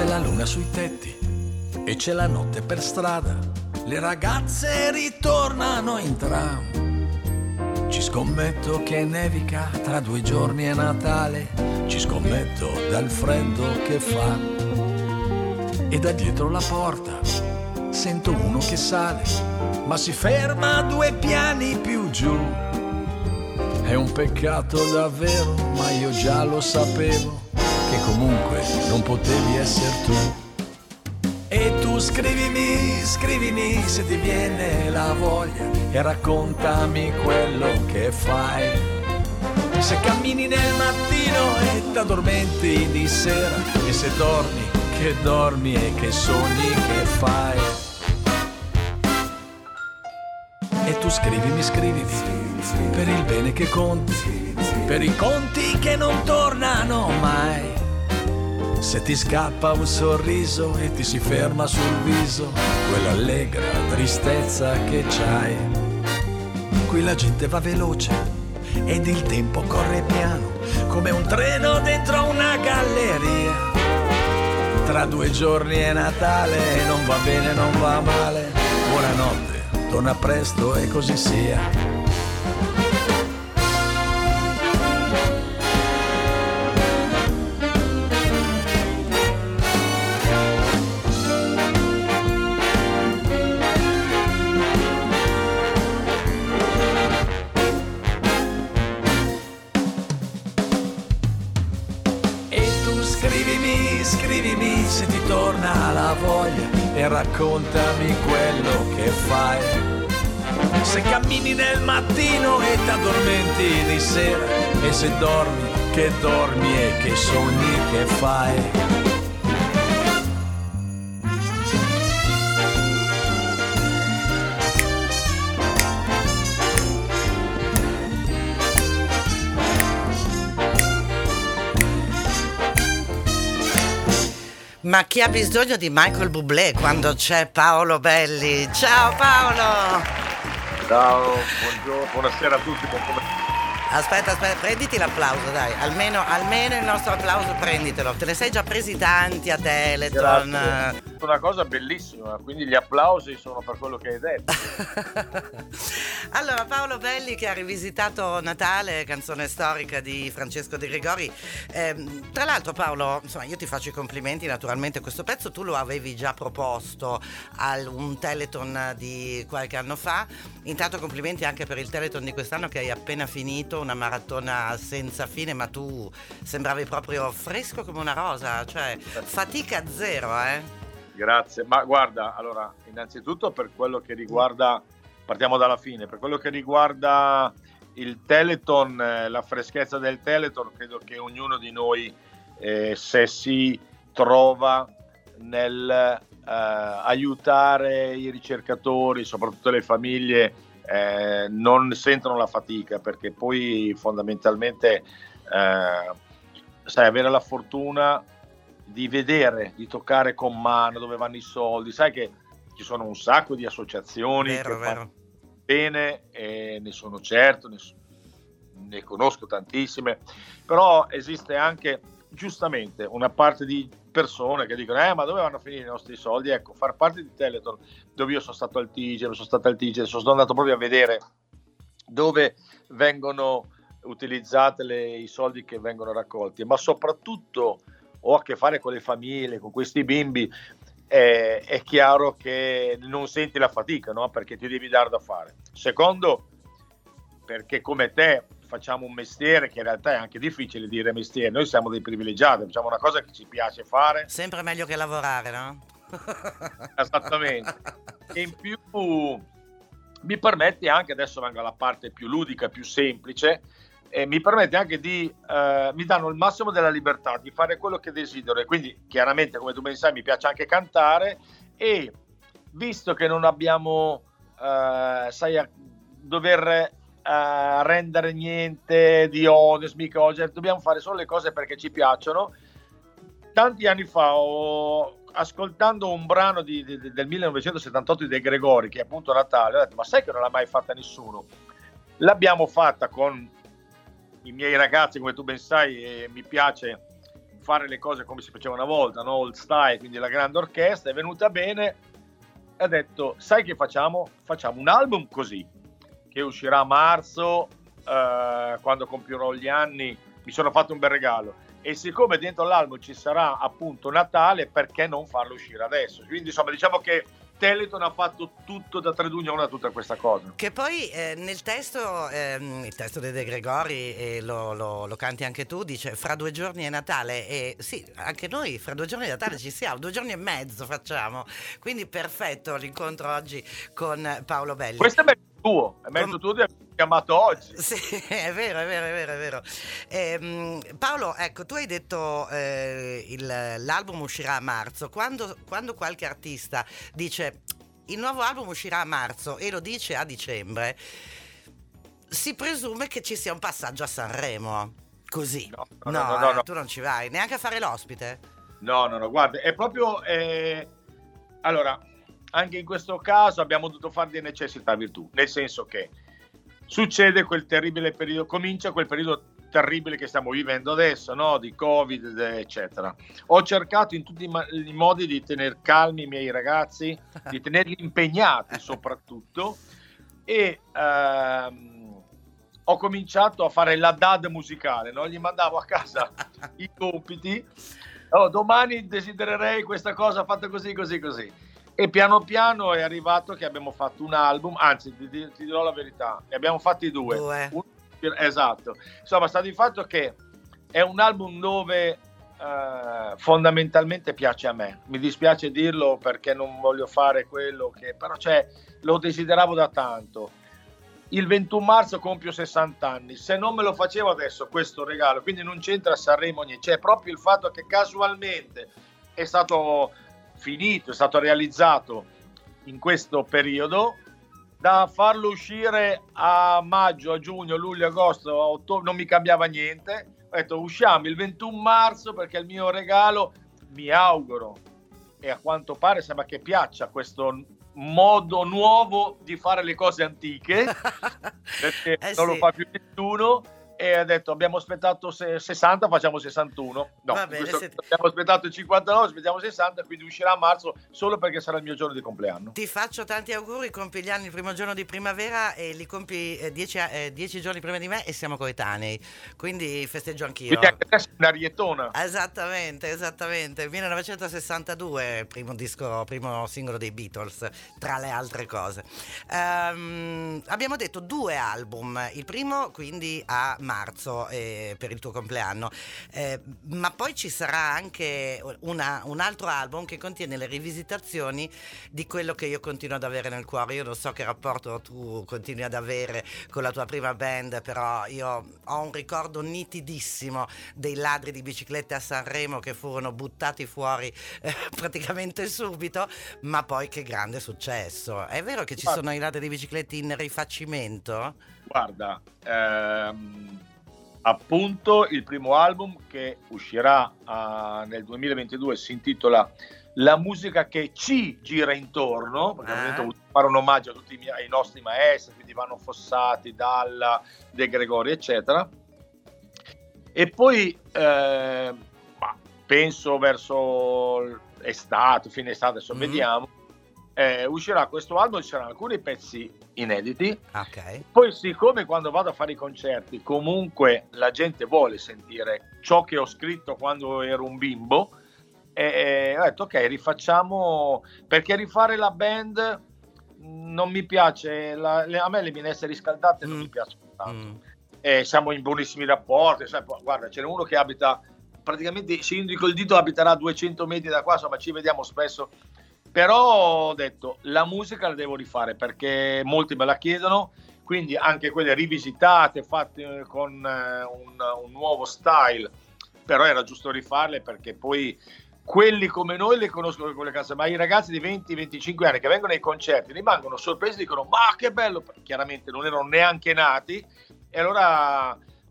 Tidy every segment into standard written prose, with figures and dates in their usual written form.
C'è la luna sui tetti e c'è la notte per strada. Le ragazze ritornano in tram. Ci scommetto che nevica, tra 2 giorni è Natale. Ci scommetto dal freddo che fa. E da dietro la porta sento uno che sale, ma si ferma 2 piani più giù. È un peccato davvero, ma io già lo sapevo, che comunque non potevi essere tu. E tu scrivimi se ti viene la voglia e raccontami quello che fai. Se cammini nel mattino e t'addormenti di sera, e se dormi, che dormi e che sogni che fai. E tu scrivimi per il bene che conti, per i conti che non tornano mai. Se ti scappa un sorriso e ti si ferma sul viso quell'allegra tristezza che c'hai. Qui la gente va veloce ed il tempo corre piano, come un treno dentro una galleria. Tra 2 giorni è Natale e non va bene, non va male. Buonanotte, torna presto e così sia. Scrivimi se ti torna la voglia e raccontami quello che fai. Se cammini nel mattino e t'addormenti di sera, e se dormi, che dormi e che sogni che fai. Ma chi ha bisogno di Michael Bublé quando c'è Paolo Belli? Ciao Paolo! Ciao, buongiorno, buonasera a tutti. Aspetta, prenditi l'applauso, dai, almeno il nostro applauso prenditelo. Te ne sei già presi tanti a Teleton. Grazie. Una cosa bellissima, quindi gli applausi sono per quello che hai detto. Allora, Paolo Belli che ha rivisitato Natale, canzone storica di Francesco De Gregori. Tra l'altro Paolo, insomma, io ti faccio i complimenti, naturalmente questo pezzo tu lo avevi già proposto a un Teleton di qualche anno fa. Intanto complimenti anche per il Teleton di quest'anno che hai appena finito, una maratona senza fine, ma tu sembravi proprio fresco come una rosa, cioè fatica zero, Grazie, ma guarda, allora, innanzitutto per quello che riguarda, partiamo dalla fine, per quello che riguarda il Teleton, la freschezza del Teleton, credo che ognuno di noi, se si trova nel aiutare i ricercatori, soprattutto le famiglie, non sentono la fatica, perché poi fondamentalmente sai, avere la fortuna di vedere, di toccare con mano dove vanno i soldi, sai che ci sono un sacco di associazioni che fanno bene, e ne sono certo, ne conosco tantissime, però esiste anche giustamente una parte di persone che dicono ma dove vanno a finire i nostri soldi? Ecco, far parte di Teleton, dove io sono stato al TIGE, sono andato proprio a vedere dove vengono utilizzate i soldi che vengono raccolti, ma soprattutto ho a che fare con le famiglie, con questi bimbi, è chiaro che non senti la fatica, no? Perché ti devi dare da fare. Secondo, perché come te facciamo un mestiere che in realtà è anche difficile dire mestiere, noi siamo dei privilegiati, facciamo una cosa che ci piace fare. Sempre meglio che lavorare, no? Esattamente. E in più mi permette anche, adesso vengo alla parte più ludica, più semplice, mi permette anche mi danno il massimo della libertà di fare quello che desidero, e quindi chiaramente, come tu ben sai, mi piace anche cantare, e visto che non abbiamo dover rendere niente di honest, mica oggi, dobbiamo fare solo le cose perché ci piacciono. Tanti anni fa, ascoltando un brano del 1978 di De Gregori, che è appunto Natale, ho detto, ma sai che non l'ha mai fatta nessuno? L'abbiamo fatta con i miei ragazzi, come tu ben sai, e mi piace fare le cose come si faceva una volta, no? Old style, quindi la grande orchestra, è venuta bene e ha detto, sai che facciamo? Facciamo un album così, che uscirà a marzo, quando compierò gli anni, mi sono fatto un bel regalo. E siccome dentro l'album ci sarà appunto Natale, perché non farlo uscire adesso? Quindi insomma diciamo che Telethon ha fatto tutto da Tredugno a tutta questa cosa. Che poi nel testo, il testo di De Gregori, e lo canti anche tu, dice fra 2 giorni è Natale, e sì, anche noi fra 2 giorni è Natale ci siamo, 2 giorni e mezzo facciamo, quindi perfetto l'incontro oggi con Paolo Belli. Questo è mezzo tuo, di aver chiamato oggi. Sì, è vero. Paolo, ecco, tu hai detto l'album uscirà a marzo. Quando qualche artista dice il nuovo album uscirà a marzo e lo dice a dicembre, si presume che ci sia un passaggio a Sanremo. Così. No. Tu non ci vai neanche a fare l'ospite? No, guarda, è proprio... Allora, anche in questo caso abbiamo dovuto fare di necessità virtù, nel senso che succede quel terribile periodo, comincia quel periodo terribile che stiamo vivendo adesso, no? Di Covid, eccetera. Ho cercato in tutti i modi di tenere calmi i miei ragazzi, di tenerli impegnati soprattutto, e ho cominciato a fare la DAD musicale, no? Gli mandavo a casa i compiti, domani desidererei questa cosa fatta così. E piano piano è arrivato che abbiamo fatto un album, anzi ti dirò la verità, ne abbiamo fatti due. Esatto. Insomma, sta di fatto che è un album dove fondamentalmente piace a me. Mi dispiace dirlo perché non voglio fare quello che... Però lo desideravo da tanto. Il 21 marzo compio 60 anni. Se non me lo facevo adesso questo regalo, quindi non c'entra Sanremo niente. C'è proprio il fatto che casualmente è stato... finito, è stato realizzato in questo periodo, da farlo uscire a maggio, a giugno, luglio, agosto, a ottobre non mi cambiava niente. Ho detto usciamo il 21 marzo perché è il mio regalo, mi auguro, e a quanto pare sembra che piaccia questo modo nuovo di fare le cose antiche, perché non lo fa più nessuno. E ha detto abbiamo aspettato 60, facciamo 61. No, abbiamo aspettato 59, aspettiamo 60, quindi uscirà a marzo solo perché sarà il mio giorno di compleanno. Ti faccio tanti auguri, compi gli anni il primo giorno di primavera e li compi 10 giorni prima di me e siamo coetanei, quindi festeggio anch'io. Quindi anche te sei una riettona. Esattamente, 1962, primo singolo dei Beatles, tra le altre cose. Abbiamo detto 2 album, il primo quindi a marzo per il tuo compleanno, ma poi ci sarà anche un altro album che contiene le rivisitazioni di quello che io continuo ad avere nel cuore. Io non so che rapporto tu continui ad avere con la tua prima band, però io ho un ricordo nitidissimo dei ladri di biciclette a Sanremo che furono buttati fuori praticamente subito, ma poi che grande successo. È vero che ci sono i ladri di biciclette in rifacimento? Guarda, appunto il primo album che uscirà nel 2022 si intitola La musica che ci gira intorno, perché ho voluto fare un omaggio a tutti ai nostri maestri, quindi Ivano Fossati, Dalla, De Gregori, eccetera. E poi penso verso estate, fine estate, adesso vediamo, uscirà questo album, ci saranno alcuni pezzi inediti. Poi siccome quando vado a fare i concerti comunque la gente vuole sentire ciò che ho scritto quando ero un bimbo, ho detto ok, rifacciamo, perché rifare la band non mi piace, a me le minestre riscaldate non mi piacciono tanto. Siamo in buonissimi rapporti, sai, guarda, c'è uno che abita praticamente, se io indico il dito, abiterà a 200 metri da qua, insomma ci vediamo spesso. Però ho detto, la musica la devo rifare perché molti me la chiedono, quindi anche quelle rivisitate, fatte con un nuovo style, però era giusto rifarle perché poi quelli come noi le conoscono quelle canzoni, ma i ragazzi di 20-25 anni che vengono ai concerti rimangono sorpresi, dicono ma che bello, chiaramente non erano neanche nati, e allora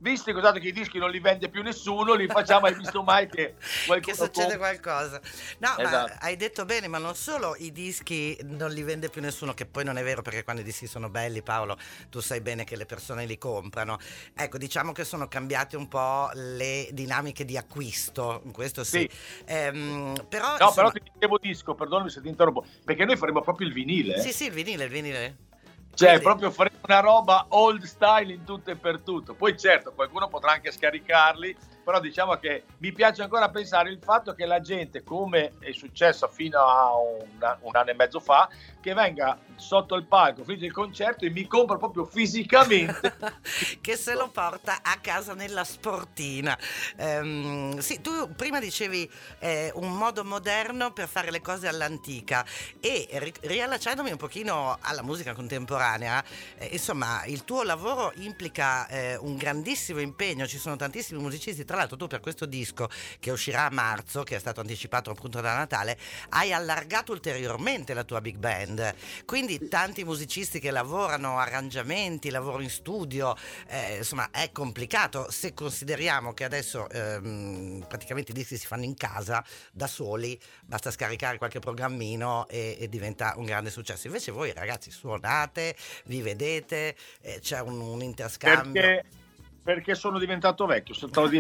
visto che i dischi non li vende più nessuno, li facciamo, hai visto mai che succede qualcosa? No, esatto. Ma hai detto bene, ma non solo i dischi non li vende più nessuno, che poi non è vero, perché quando i dischi sono belli, Paolo, tu sai bene che le persone li comprano. Ecco, diciamo che sono cambiate un po' le dinamiche di acquisto, questo sì. Però, no, insomma... però ti dicevo disco, perdonami se ti interrompo, perché noi faremo proprio il vinile. Sì, il vinile. Cioè, Quindi... proprio faremo una roba old style in tutto e per tutto. Poi certo, qualcuno potrà anche scaricarli, però diciamo che mi piace ancora pensare il fatto che la gente, come è successo fino a un anno e mezzo fa, che venga sotto il palco, finito il concerto e mi compra proprio fisicamente che se lo porta a casa nella sportina. Sì, tu prima dicevi un modo moderno per fare le cose all'antica, e riallacciandomi un pochino alla musica contemporanea, insomma il tuo lavoro implica un grandissimo impegno, ci sono tantissimi musicisti. Tra l'altro tu, per questo disco che uscirà a marzo, che è stato anticipato appunto da Natale, hai allargato ulteriormente la tua big band, quindi tanti musicisti che lavorano, arrangiamenti, lavoro in studio, insomma è complicato, se consideriamo che adesso praticamente i dischi si fanno in casa da soli, basta scaricare qualche programmino e diventa un grande successo. Invece voi ragazzi suonate, vi vedete, c'è un interscambio. Perché sono diventato vecchio,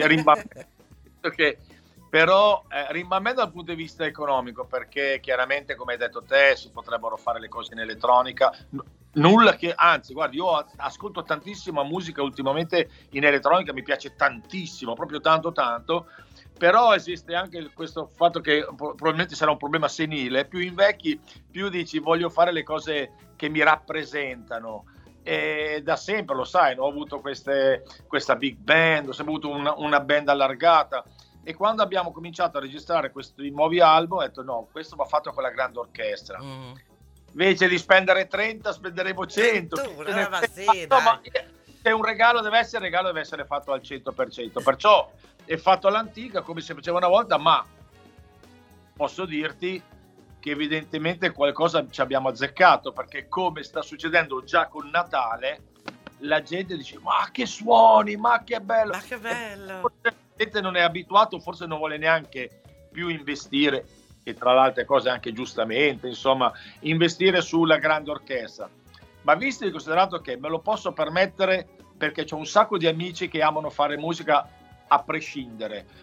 perché però rimbambendo dal punto di vista economico, perché chiaramente, come hai detto te, si potrebbero fare le cose in elettronica, nulla che, anzi guardi, io ascolto tantissima musica ultimamente in elettronica, mi piace tantissimo, proprio tanto, però esiste anche questo fatto che probabilmente sarà un problema senile, più invecchi più dici voglio fare le cose che mi rappresentano. E da sempre, lo sai, ho avuto questa big band, ho sempre avuto una band allargata, e quando abbiamo cominciato a registrare questi nuovi album ho detto no, questo va fatto con la grande orchestra, invece di spendere 30 spenderemo 100. Ma se un regalo deve essere fatto al 100%, perciò è fatto all'antica come si faceva una volta, ma posso dirti che evidentemente qualcosa ci abbiamo azzeccato, perché come sta succedendo già con Natale, la gente dice ma che suoni, ma che bello, forse la gente non è abituato, forse non vuole neanche più investire, e tra le altre cose anche giustamente, insomma, investire sulla grande orchestra. Ma visto e considerato che me lo posso permettere perché c'ho un sacco di amici che amano fare musica a prescindere,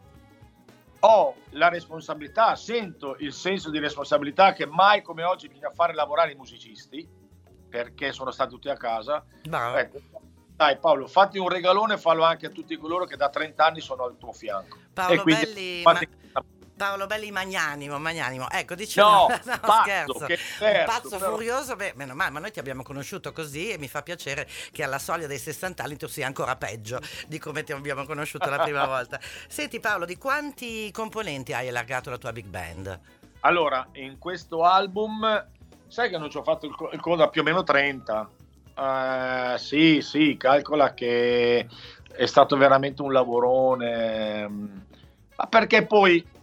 ho la responsabilità, sento il senso di responsabilità che mai come oggi bisogna fare lavorare i musicisti, perché sono stati tutti a casa. Dai Paolo, fatti un regalone, fallo anche a tutti coloro che da 30 anni sono al tuo fianco. Paolo Belli magnanimo. Ecco, diciamo, no, pazzo, scherzo. Un pazzo furioso, meno male, ma noi ti abbiamo conosciuto così e mi fa piacere che alla soglia dei 60 anni tu sia ancora peggio di come ti abbiamo conosciuto la prima volta. Senti Paolo, di quanti componenti hai allargato la tua big band? Allora, in questo album, sai che non ci ho fatto il conto, più o meno 30. Sì, calcola che è stato veramente un lavorone, ma perché poi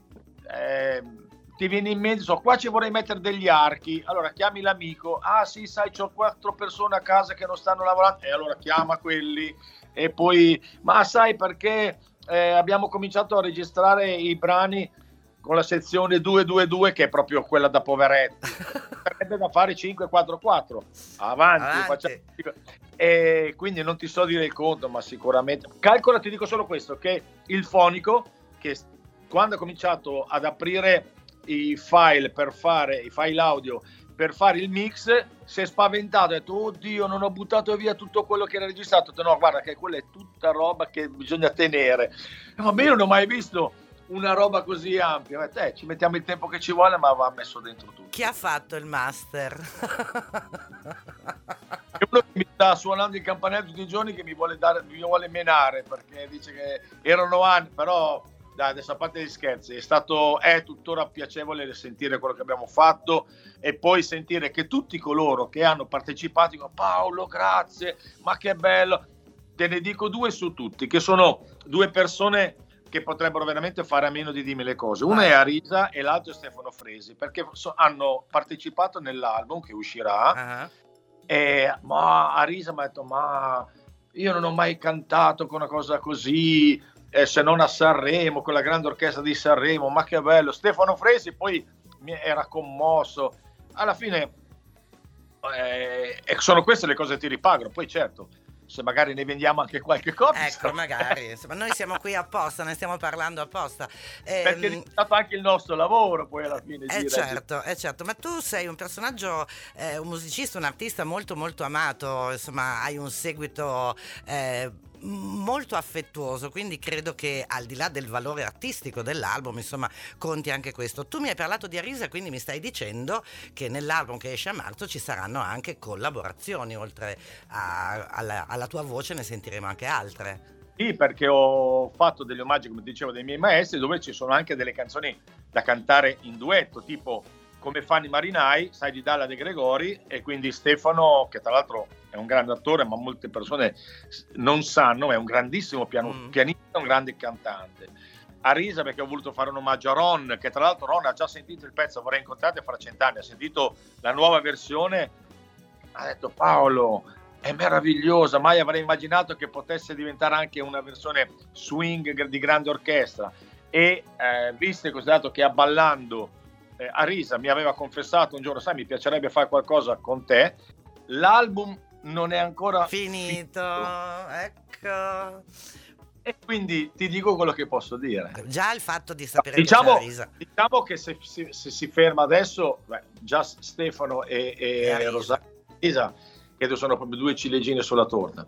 ti viene in mente, qua ci vorrei mettere degli archi, allora chiami l'amico, sì sai c'ho 4 persone a casa che non stanno lavorando, e allora chiama quelli, e poi ma sai perché abbiamo cominciato a registrare i brani con la sezione 222 che è proprio quella da poveretti, sarebbe da fare 5-4-4 avanti. Facciamo... e quindi non ti so dire il conto, ma sicuramente calcola, ti dico solo questo, che il fonico, che quando ha cominciato ad aprire i file audio per fare il mix, si è spaventato, ha detto oddio non ho buttato via tutto quello che era registrato. Ho detto, no guarda che quella è tutta roba che bisogna tenere. Ma io non ho mai visto una roba così ampia. Ci mettiamo il tempo che ci vuole, ma va messo dentro tutto. Chi ha fatto il master? È uno che mi sta suonando il campanello tutti i giorni, che mi vuole menare, perché dice che erano anni, però dai, adesso a parte gli scherzi, è tuttora piacevole sentire quello che abbiamo fatto, e poi sentire che tutti coloro che hanno partecipato dicono Paolo grazie, ma che bello. Te ne dico 2 su tutti, che sono 2 persone che potrebbero veramente fare a meno di dirmi le cose. Una è Arisa e l'altro è Stefano Fresi, perché hanno partecipato nell'album che uscirà. E Arisa mi ha detto ma io non ho mai cantato con una cosa così, se non a Sanremo, con la grande orchestra di Sanremo, ma che bello. Stefano Fresi poi era commosso. Alla fine sono queste le cose che ti ripagano. Poi certo, se magari ne vendiamo anche qualche copia, ecco, magari, insomma, noi siamo qui apposta, ne stiamo parlando apposta, perché è stato anche il nostro lavoro poi alla fine. Certo, ma tu sei un personaggio, un musicista, un artista molto molto amato, insomma hai un seguito molto affettuoso, quindi credo che al di là del valore artistico dell'album, insomma, conti anche questo. Tu mi hai parlato di Arisa, quindi mi stai dicendo che nell'album che esce a marzo ci saranno anche collaborazioni, oltre alla tua voce ne sentiremo anche altre. Sì, perché ho fatto degli omaggi, come dicevo, dei miei maestri, dove ci sono anche delle canzoni da cantare in duetto, tipo Come fanno i marinai, sai, di Dalla De Gregori, e quindi Stefano, che tra l'altro è un grande attore, ma molte persone non sanno, è un grandissimo pianista, un grande cantante. Arisa, perché ho voluto fare un omaggio a Ron, che tra l'altro Ron ha già sentito il pezzo Vorrei incontrarti fra 100 anni, ha sentito la nuova versione, ha detto Paolo, è meravigliosa, mai avrei immaginato che potesse diventare anche una versione swing di grande orchestra. E visto e considerato che abballando Arisa mi aveva confessato un giorno, sai, mi piacerebbe fare qualcosa con te, l'album non è ancora finito. Ecco. E quindi ti dico quello che posso dire. Già il fatto di sapere che c'è Arisa. Diciamo che se si ferma adesso, già Stefano e Arisa, credo sono proprio due ciliegine sulla torta.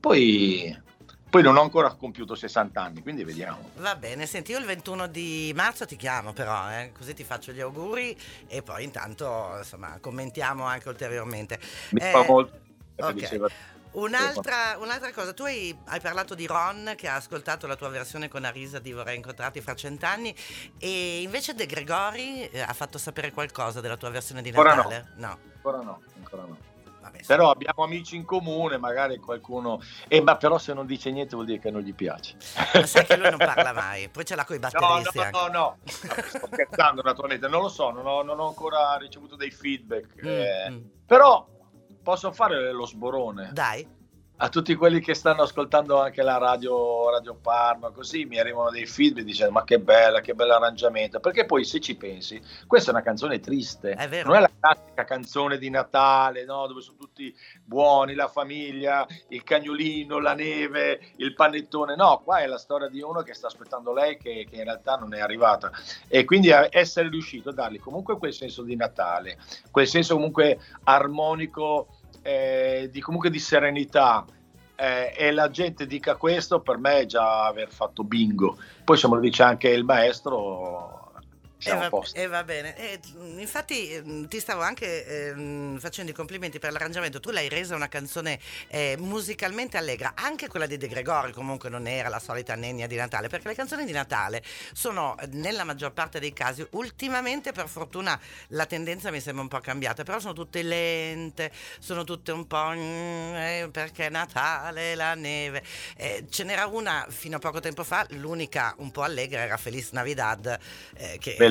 Poi non ho ancora compiuto 60 anni, quindi vediamo. Va bene, senti, io il 21 di marzo ti chiamo però, così ti faccio gli auguri e poi intanto, insomma, commentiamo anche ulteriormente. Mi fa molto. Okay. Un'altra cosa, tu hai parlato di Ron che ha ascoltato la tua versione con Arisa di Vorrei incontrarti fra 100 anni, e invece De Gregori ha fatto sapere qualcosa della tua versione di Natale? Ancora no. Vabbè, però abbiamo amici in comune, magari qualcuno, ma però se non dice niente vuol dire che non gli piace. Ma sai che lui non parla mai, poi ce l'ha coi batteristi. No, sto scherzando naturalmente, non lo so, non ho ancora ricevuto dei feedback, però posso fare lo sborone? Dai. A tutti quelli che stanno ascoltando anche la Radio Parma, così mi arrivano dei feedback dicendo ma che bel arrangiamento, perché poi se ci pensi questa è una canzone triste, è vero. Non è la classica canzone di Natale, no? Dove sono tutti buoni, la famiglia, il cagnolino, la neve, il panettone, no, qua è la storia di uno che sta aspettando lei che in realtà non è arrivata, e quindi essere riuscito a dargli comunque quel senso di Natale, quel senso comunque armonico, comunque di serenità, e la gente dica questo, per me è già aver fatto bingo. Poi se me lo dice anche il maestro, siamo a posto. E va bene, infatti ti stavo anche facendo i complimenti per l'arrangiamento. Tu l'hai resa una canzone musicalmente allegra, anche quella di De Gregori comunque non era la solita nennia di Natale, perché le canzoni di Natale sono, nella maggior parte dei casi, ultimamente per fortuna la tendenza mi sembra un po' cambiata, però sono tutte lente, sono tutte un po' perché Natale, la neve, ce n'era una fino a poco tempo fa, l'unica un po' allegra era Feliz Navidad, che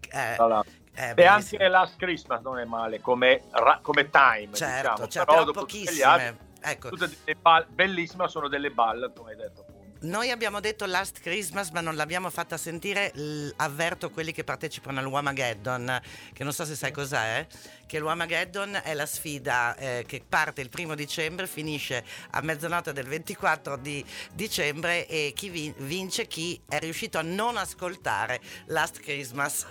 e anche Last Christmas non è male come time, certo, diciamo. però pochissime, ecco. Tutte bellissime, sono delle ballad, come hai detto. Noi abbiamo detto Last Christmas, ma non l'abbiamo fatta sentire. Avverto quelli che partecipano all'Uamageddon, che non so se sai cos'è, che l'Uamageddon è la sfida che parte il 1° dicembre, finisce a mezzanotte del 24 di dicembre, e chi vince chi è riuscito a non ascoltare Last Christmas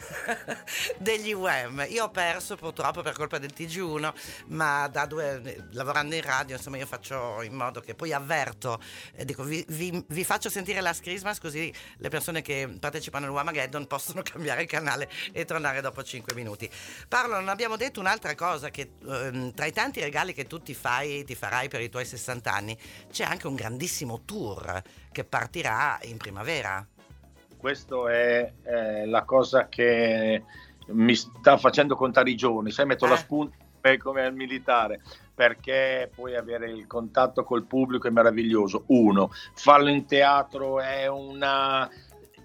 degli Wham. Io ho perso purtroppo per colpa del TG1, ma lavorando in radio, insomma, io faccio in modo che poi avverto, dico vi faccio sentire Last Christmas, così le persone che partecipano all'Uamageddon possono cambiare canale e tornare dopo 5 minuti. Paolo, non abbiamo detto un'altra cosa, che tra i tanti regali che tu ti farai per i tuoi 60 anni c'è anche un grandissimo tour che partirà in primavera. Questo è la cosa che mi sta facendo contare i giorni, sai, metto la spunta come al militare, perché poi avere il contatto col pubblico è meraviglioso. Farlo in teatro è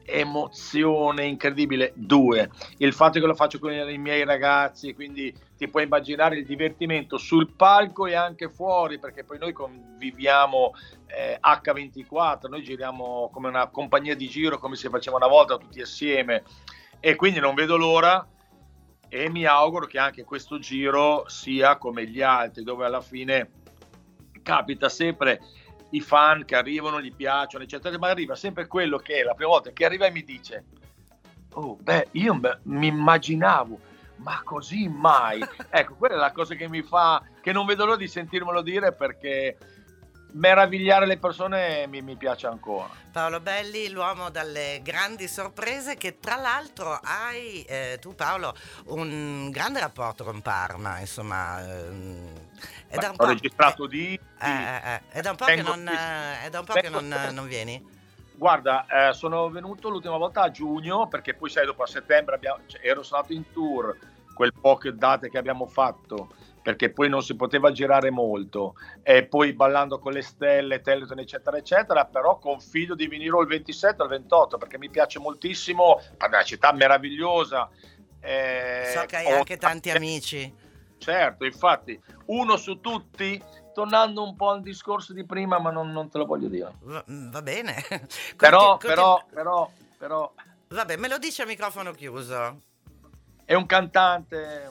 emozione incredibile. 2, il fatto che lo faccio con i miei ragazzi, quindi ti puoi immaginare il divertimento sul palco e anche fuori, perché poi noi conviviamo H24, noi giriamo come una compagnia di giro, come si faceva una volta tutti assieme, e quindi non vedo l'ora e mi auguro che anche questo giro sia come gli altri, dove alla fine capita sempre i fan che arrivano, gli piacciono, eccetera, ma arriva sempre quello che è la prima volta che arriva e mi dice: oh, io mi immaginavo, ma così mai? Ecco, quella è la cosa che mi fa, che non vedo l'ora di sentirmelo dire, perché meravigliare le persone mi piace ancora. Paolo Belli, l'uomo dalle grandi sorprese, che tra l'altro hai, tu Paolo, un grande rapporto con Parma, insomma. Ho registrato è da un po' che non vieni? Guarda, sono venuto l'ultima volta a giugno, perché poi sai, dopo a settembre ero stato in tour, quel poche date che abbiamo fatto, perché poi non si poteva girare molto, e poi ballando con le stelle, Telethon, eccetera eccetera, però confido di venire il 27 o il 28, perché mi piace moltissimo, è una città meravigliosa. So che hai anche tanti amici. Certo, infatti, uno su tutti, tornando un po' al discorso di prima, ma non te lo voglio dire. Va bene. Però. Vabbè, me lo dici a microfono chiuso. È un cantante.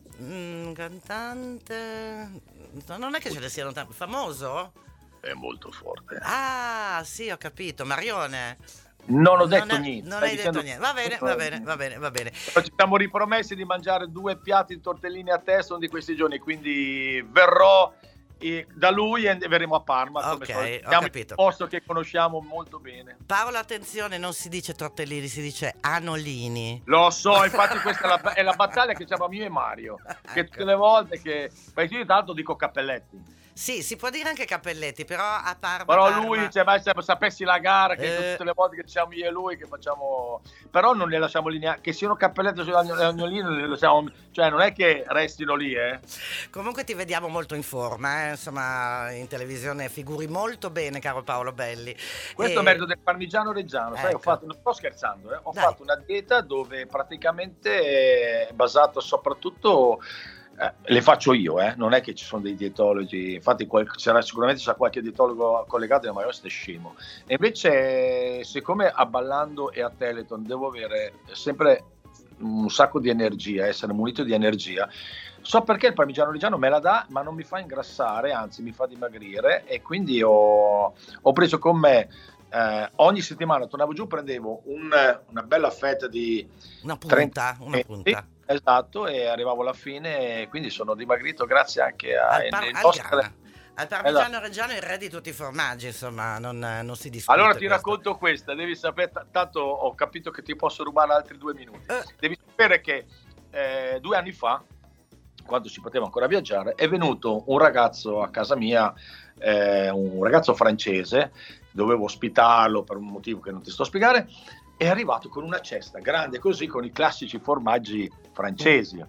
Cantante. Non è che ce ne siano tanti. Famoso? È molto forte. Ah, sì, ho capito. Marione. Non ho detto niente. Non hai detto niente. Va bene. Ci siamo ripromessi di mangiare 2 piatti di tortellini a testa uno di questi giorni, quindi verrò da lui e verremo a Parma. Ok, ho capito. Un posto che conosciamo molto bene. Paolo, attenzione, non si dice tortellini, si dice anolini. Lo so, infatti questa è la battaglia che c'era io e Mario, che tutte le volte che... Perché io tanto dico Cappelletti. Sì, si può dire anche Cappelletti, però a Parma. Però lui, se sapessi la gara, che tutte le volte che siamo io e lui, che facciamo. Però non le lasciamo lì neanche. Che siano Cappelletti o agnolini, non le lasciamo. Cioè, non è che restino lì, Comunque ti vediamo molto in forma, insomma, in televisione figuri molto bene, caro Paolo Belli. Questo è merito del parmigiano reggiano. Sai, Ecco. non sto scherzando, ho fatto una dieta dove praticamente è basato soprattutto. Le faccio io, non è che ci sono dei dietologi, infatti sicuramente c'è qualche dietologo collegato, ma io sto scemo. E invece, siccome a Ballando e a Telethon devo avere sempre un sacco di energia, essere munito di energia, so perché il parmigiano reggiano me la dà, ma non mi fa ingrassare, anzi mi fa dimagrire, e quindi ho preso con me ogni settimana tornavo giù, prendevo una bella fetta di una punta. Esatto, e arrivavo alla fine, e quindi sono dimagrito grazie anche al parmigiano reggiano, il re di tutti i formaggi, insomma, non si discute. Allora ti racconto questa, devi sapere, tanto ho capito che ti posso rubare altri 2 minuti. Devi sapere che 2 anni fa, quando si poteva ancora viaggiare, è venuto un ragazzo a casa mia, un ragazzo francese, dovevo ospitarlo per un motivo che non ti sto a spiegare. È arrivato con una cesta grande così, con i classici formaggi francesi.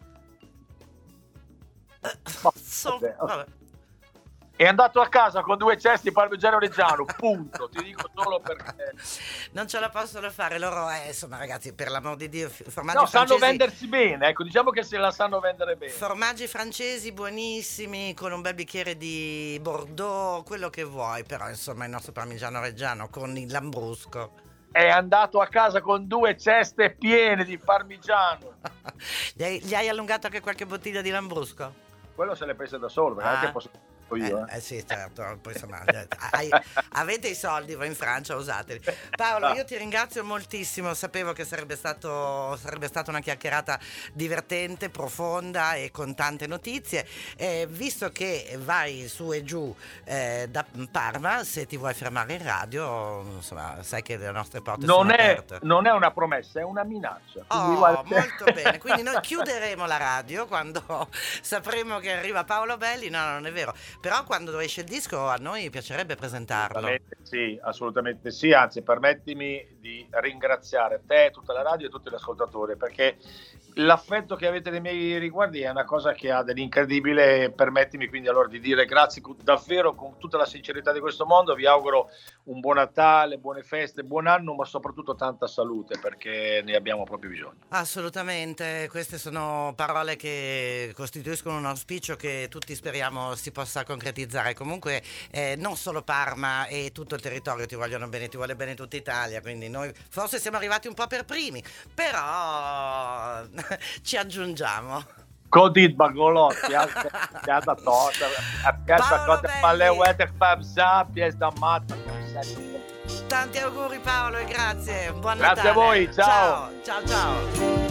Vabbè. È andato a casa con 2 cesti parmigiano reggiano, punto. Ti dico solo perché non ce la possono fare loro, insomma, ragazzi, per l'amor di Dio, formaggi francesi. Sanno vendersi bene, ecco, diciamo che se la sanno vendere bene. Formaggi francesi buonissimi, con un bel bicchiere di Bordeaux, quello che vuoi, però insomma il nostro parmigiano reggiano con il lambrusco. È andato a casa con 2 ceste piene di parmigiano. Gli hai allungato anche qualche bottiglia di lambrusco? Quello se l'è presa da solo, perché anche posso io. Sì, certo. Poi, insomma, avete i soldi, voi in Francia, usateli. Paolo, io ti ringrazio moltissimo. Sapevo che sarebbe stata una chiacchierata divertente, profonda e con tante notizie. Visto che vai su e giù da Parma, se ti vuoi fermare in radio, insomma, sai che le nostre porte sono aperte. Non è una promessa, è una minaccia. Molto bene. Quindi noi chiuderemo la radio quando sapremo che arriva Paolo Belli. No, non è vero. Però quando esce il disco a noi piacerebbe presentarlo. Assolutamente sì, anzi permettimi di ringraziare te, tutta la radio e tutti gli ascoltatori, perché l'affetto che avete nei miei riguardi è una cosa che ha dell'incredibile. Permettimi quindi allora di dire grazie davvero con tutta la sincerità di questo mondo. Vi auguro un buon Natale, buone feste, buon anno, ma soprattutto tanta salute, perché ne abbiamo proprio bisogno. Assolutamente, queste sono parole che costituiscono un auspicio che tutti speriamo si possa concretizzare. Comunque non solo Parma e tutto il territorio ti vogliono bene, ti vuole bene tutta Italia, quindi noi forse siamo arrivati un po' per primi, però ci aggiungiamo. Codit Bagolotti, piazza Tota, piazza Tota, Palewete, Fabza, piazza Matta. Tanti auguri Paolo e grazie, buon Natale. Grazie a voi, ciao. Ciao.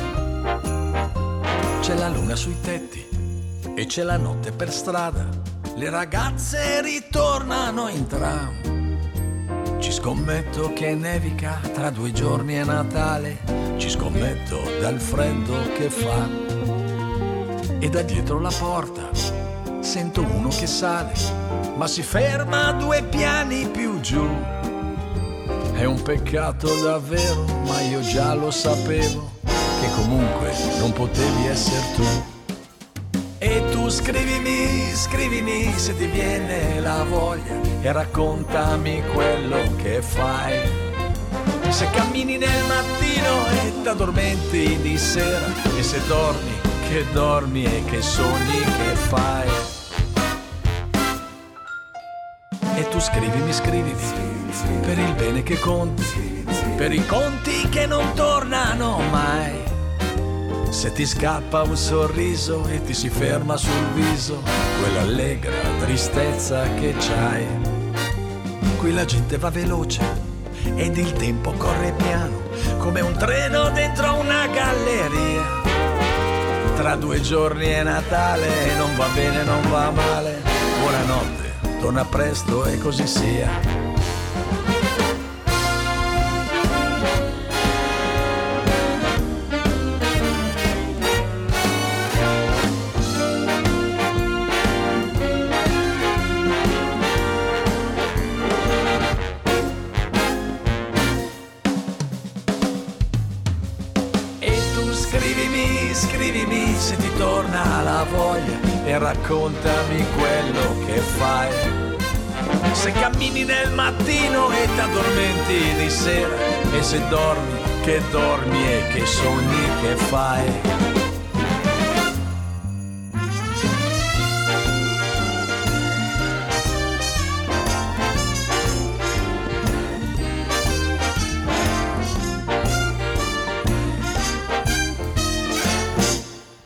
C'è la luna sui tetti e c'è la notte per strada, le ragazze ritornano in tram. Ci scommetto che nevica, tra 2 giorni è Natale, ci scommetto dal freddo che fa. E da dietro la porta sento uno che sale, ma si ferma 2 piani più giù. È un peccato davvero, ma io già lo sapevo, che comunque non potevi essere tu. E tu scrivimi se ti viene la voglia e raccontami quello che fai. Se cammini nel mattino e t'addormenti di sera, e se dormi, che dormi e che sogni che fai. E tu scrivimi per il bene che conti, per i conti che non tornano mai. Se ti scappa un sorriso e ti si ferma sul viso quell'allegra tristezza che c'hai. Qui la gente va veloce ed il tempo corre piano, come un treno dentro una galleria. Tra 2 giorni è Natale, non va bene, non va male. Buonanotte, torna presto e così sia. Scrivimi se ti torna la voglia e raccontami quello che fai. Se cammini nel mattino e t'addormenti di sera, e se dormi, che dormi e che sogni che fai.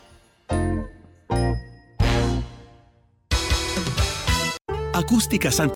Acustica Santa